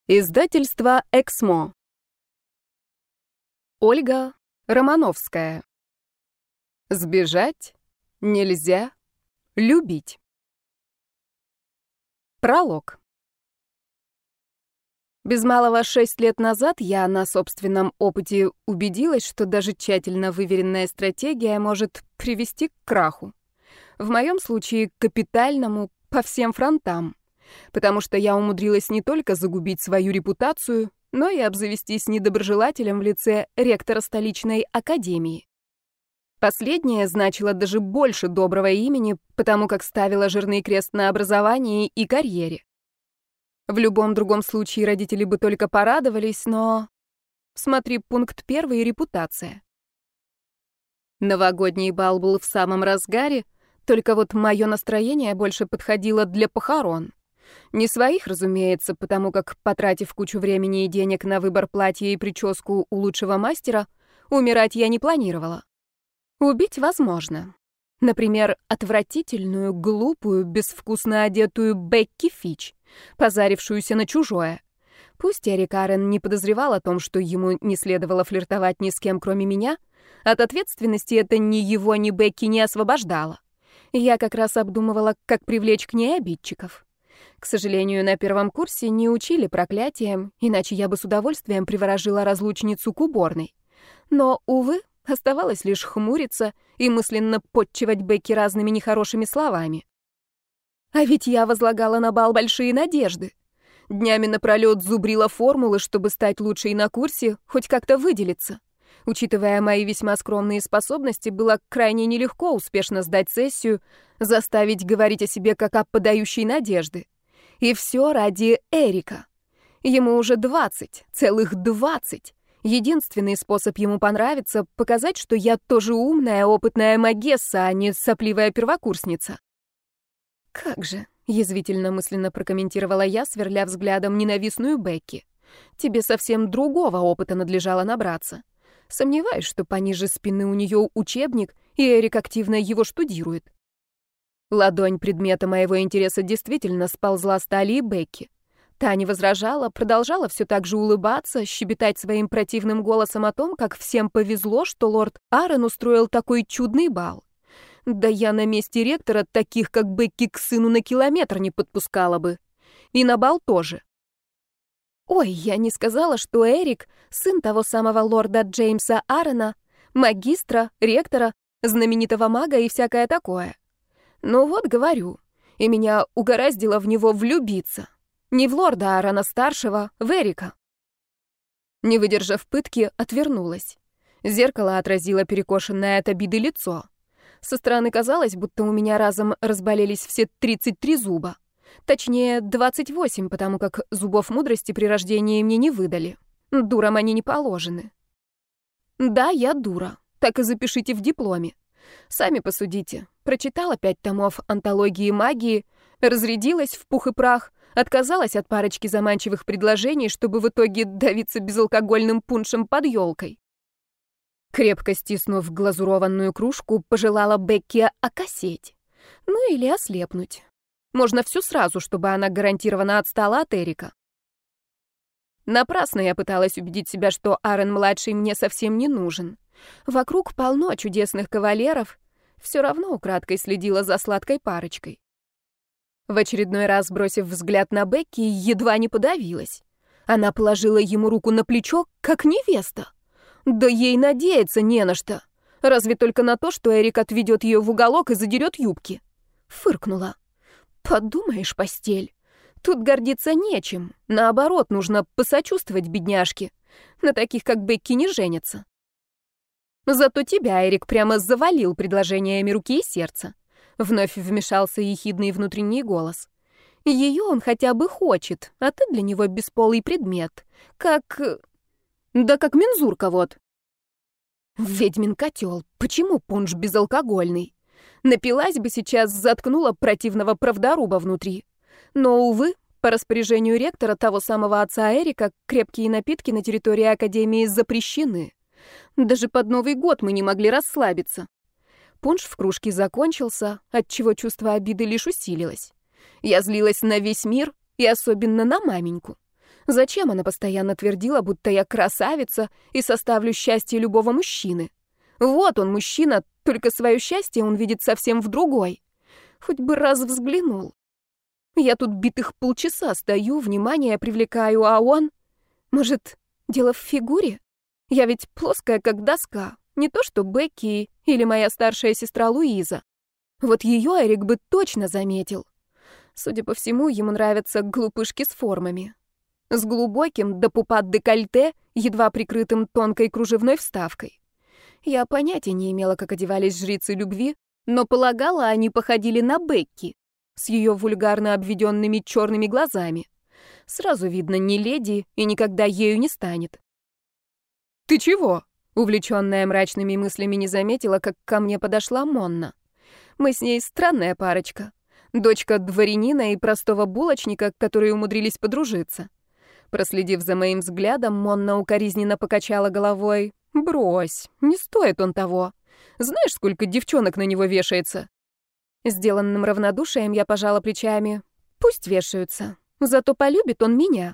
Издательство «Эксмо». Ольга Романовская. Сбежать нельзя любить. Пролог. Без малого 6 лет назад я на собственном опыте убедилась, что даже тщательно выверенная стратегия может привести к краху. В моем случае к капитальному по всем фронтам. Потому что я умудрилась не только загубить свою репутацию, но и обзавестись недоброжелателем в лице ректора столичной академии. Последнее значило даже больше доброго имени, потому как ставило жирный крест на образовании и карьере. В любом другом случае родители бы только порадовались, но... Смотри, пункт 1 — репутация. Новогодний бал был в самом разгаре, только вот мое настроение больше подходило для похорон. Не своих, разумеется, потому как, потратив кучу времени и денег на выбор платья и прическу у лучшего мастера, умирать я не планировала. Убить возможно. Например, отвратительную, глупую, безвкусно одетую Бекки Фич, позарившуюся на чужое. Пусть Эрик Аррен не подозревал о том, что ему не следовало флиртовать ни с кем, кроме меня, от ответственности это ни его, ни Бекки не освобождало. Я как раз обдумывала, как привлечь к ней обидчиков. К сожалению, на первом курсе не учили проклятиям, иначе я бы с удовольствием приворожила разлучницу к уборной. Но, увы, оставалось лишь хмуриться и мысленно подчивать Бекки разными нехорошими словами. А ведь я возлагала на бал большие надежды. Днями напролёт зубрила формулы, чтобы стать лучшей на курсе, хоть как-то выделиться. Учитывая мои весьма скромные способности, было крайне нелегко успешно сдать сессию, заставить говорить о себе как о подающей надежды. И все ради Эрика. Ему уже 20, целых 20. Единственный способ ему понравиться — показать, что я тоже умная, опытная магесса, а не сопливая первокурсница. «Как же», — язвительно мысленно прокомментировала я, сверля взглядом ненавистную Бекки. «Тебе совсем другого опыта надлежало набраться. Сомневаюсь, что пониже спины у нее учебник, и Эрик активно его штудирует». Ладонь предмета моего интереса действительно сползла с талии Бекки. Та не возражала, продолжала все так же улыбаться, щебетать своим противным голосом о том, как всем повезло, что лорд Аррен устроил такой чудный бал. Да я на месте ректора таких, как Бекки, к сыну на километр не подпускала бы. И на бал тоже. Ой, я не сказала, что Эрик — сын того самого лорда Джеймса Аррена, магистра, ректора, знаменитого мага и всякое такое. Ну вот, говорю, и меня угораздило в него влюбиться. Не в лорда Аррена-старшего, в Эрика. Не выдержав пытки, отвернулась. Зеркало отразило перекошенное от обиды лицо. Со стороны казалось, будто у меня разом разболелись все 33 зуба. Точнее, 28, потому как зубов мудрости при рождении мне не выдали. Дурам они не положены. Да, я дура. Так и запишите в дипломе. Сами посудите. Прочитала 5 томов антологии магии, разрядилась в пух и прах, отказалась от парочки заманчивых предложений, чтобы в итоге давиться безалкогольным пуншем под елкой. Крепко стиснув глазурованную кружку, пожелала Бекки окосеть. Ну или ослепнуть. Можно всю сразу, чтобы она гарантированно отстала от Эрика. Напрасно я пыталась убедить себя, что Аррен-младший мне совсем не нужен. Вокруг полно чудесных кавалеров, все равно украдкой следила за сладкой парочкой. В очередной раз, бросив взгляд на Бекки, едва не подавилась. Она положила ему руку на плечо, как невеста. Да ей надеяться не на что. Разве только на то, что Эрик отведет ее в уголок и задерет юбки. Фыркнула. Подумаешь, постель. Тут гордиться нечем. Наоборот, нужно посочувствовать бедняжке. На таких, как Бекки, не женятся. Зато тебя Эрик прямо завалил предложениями руки и сердца. Вновь вмешался ехидный внутренний голос. Ее он хотя бы хочет, а ты для него бесполый предмет. Как... Да как мензурка вот. Ведьмин котел, почему пунш безалкогольный? Напилась бы сейчас, заткнула противного правдоруба внутри. Но, увы, по распоряжению ректора, того самого отца Эрика, крепкие напитки на территории академии запрещены. Даже под Новый год мы не могли расслабиться. Пунш в кружке закончился, отчего чувство обиды лишь усилилось. Я злилась на весь мир и особенно на маменьку. Зачем она постоянно твердила, будто я красавица и составлю счастье любого мужчины? Вот он, мужчина, только свое счастье он видит совсем в другой. Хоть бы раз взглянул. Я тут битых полчаса стою, внимание привлекаю, а он... Может, дело в фигуре? Я ведь плоская, как доска. Не то что Бекки или моя старшая сестра Луиза. Вот ее Эрик бы точно заметил. Судя по всему, ему нравятся глупышки с формами. С глубоким до пупа декольте, едва прикрытым тонкой кружевной вставкой. Я понятия не имела, как одевались жрицы любви, но полагала, они походили на Бекки, с ее вульгарно обведенными черными глазами. Сразу видно, не леди и никогда ею не станет. «Ты чего?» Увлеченная мрачными мыслями не заметила, как ко мне подошла Монна. Мы с ней странная парочка. Дочка дворянина и простого булочника, которые умудрились подружиться. Проследив за моим взглядом, Монна укоризненно покачала головой. «Брось, не стоит он того. Знаешь, сколько девчонок на него вешается?» Сделанным равнодушием я пожала плечами. «Пусть вешаются. Зато полюбит он меня».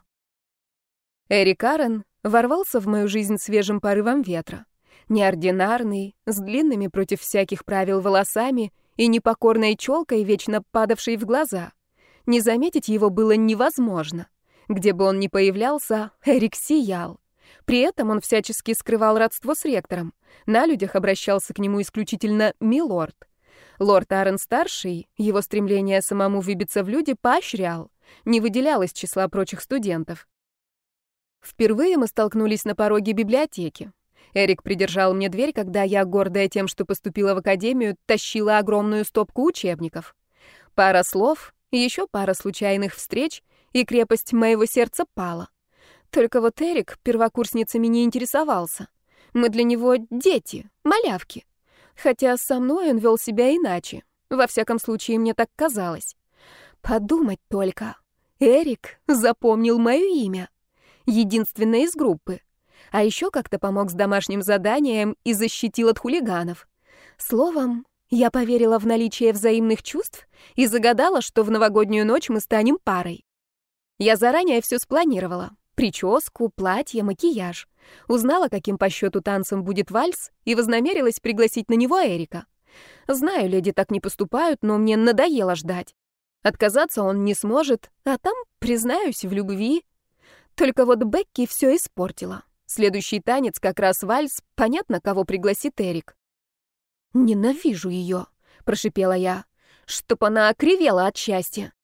Эрик Аррен ворвался в мою жизнь свежим порывом ветра. Неординарный, с длинными против всяких правил волосами и непокорной челкой, вечно падавшей в глаза. Не заметить его было невозможно. Где бы он ни появлялся, Эрик сиял. При этом он всячески скрывал родство с ректором. На людях обращался к нему исключительно «милорд». Лорд Аррен-старший, его стремление самому выбиться в люди, поощрял, не выделял из числа прочих студентов. Впервые мы столкнулись на пороге библиотеки. Эрик придержал мне дверь, когда я, гордая тем, что поступила в академию, тащила огромную стопку учебников. Пара слов, еще пара случайных встреч, и крепость моего сердца пала. Только вот Эрик первокурсницами не интересовался. Мы для него дети, малявки. Хотя со мной он вел себя иначе. Во всяком случае, мне так казалось. Подумать только. Эрик запомнил мое имя. Единственное из группы. А еще как-то помог с домашним заданием и защитил от хулиганов. Словом, я поверила в наличие взаимных чувств и загадала, что в новогоднюю ночь мы станем парой. Я заранее все спланировала. Прическу, платье, макияж. Узнала, каким по счету танцем будет вальс, и вознамерилась пригласить на него Эрика. Знаю, леди так не поступают, но мне надоело ждать. Отказаться он не сможет, а там, признаюсь, в любви. Только вот Бекки все испортила. Следующий танец как раз вальс, понятно, кого пригласит Эрик. «Ненавижу ее», — прошипела я, — «чтоб она окривела от счастья».